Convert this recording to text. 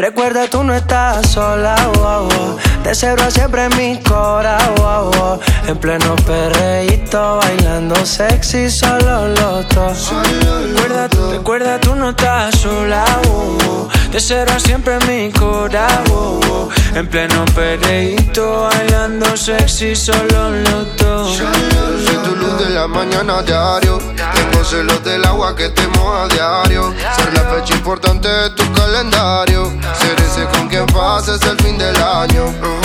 Recuerda, tú no estás sola, wow, wow. De cero a siempre en mi cora, wow, wow. En pleno perreíto, bailando sexy, solo los dos. Recuerda, tú no estás sola, wow, wow. De cero a siempre en mi cora, wow, wow. En pleno perreíto, bailando sexy, solo los dos. Soy tu luz de la mañana diario. Tengo celos del agua que te moja a diario. Ser la fecha importante de tu calendario. Ser ese con quien pases el fin del año.